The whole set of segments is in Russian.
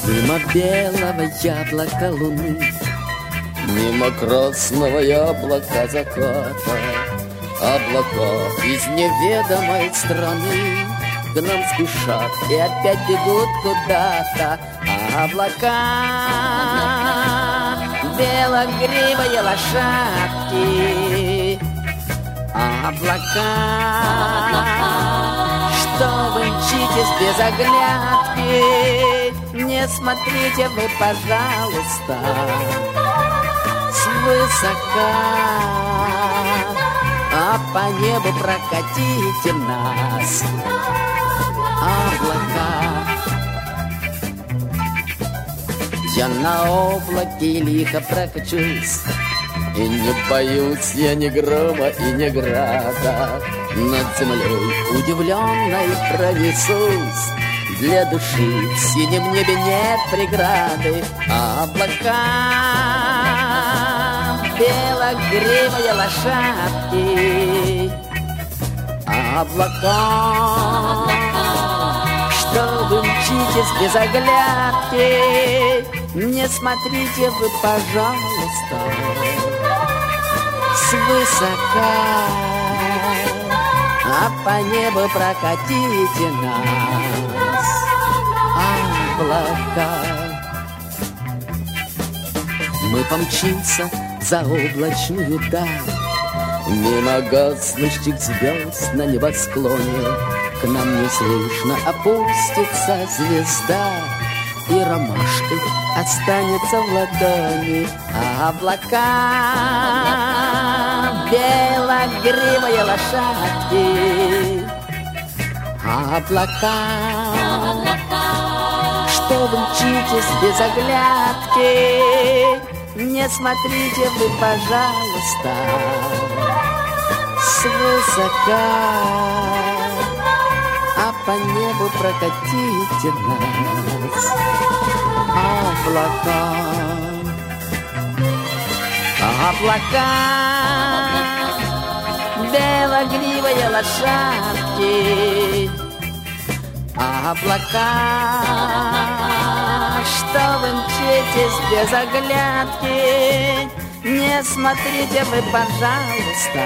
Мимо белого яблока луны, мимо красного яблока заката, облака из неведомой страны к нам спешат и опять бегут куда-то. Облака, белогривые лошадки, облака, что вы мчитесь без оглядки. Не смотрите вы, пожалуйста, свысока, а по небу прокатите нас, облака. Я на облаке лихо прокачусь, и не боюсь я ни грома и ни града. Над землей удивленной пронесусь, для души в синем небе нет преграды. Облака, белогривые лошадки, облака, что вы мчитесь без оглядки. Не смотрите вы, пожалуйста, свысока, а по небу прокатите нас, облака. Мы помчимся за облачную даль, мимо гаснущих звезд на небосклоне. К нам неслышно опустится звезда, и ромашкой останется в ладони. Облака, белогривые лошадки, облака, что вы мчитесь без оглядки. Не смотрите вы, пожалуйста, свысока, а по небу прокатите нас, облака. Облака, белогривые лошадки, облака, что вы мчитесь без оглядки. Не смотрите вы, пожалуйста,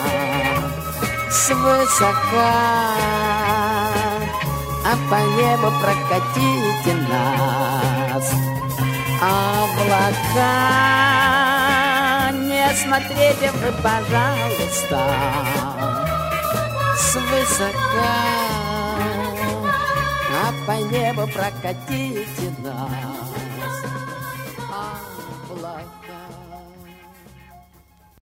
свысока, а по небу прокатите нас, облака. Не смотрите вы, пожалуйста, свысока, а по небу прокатите нас, облака.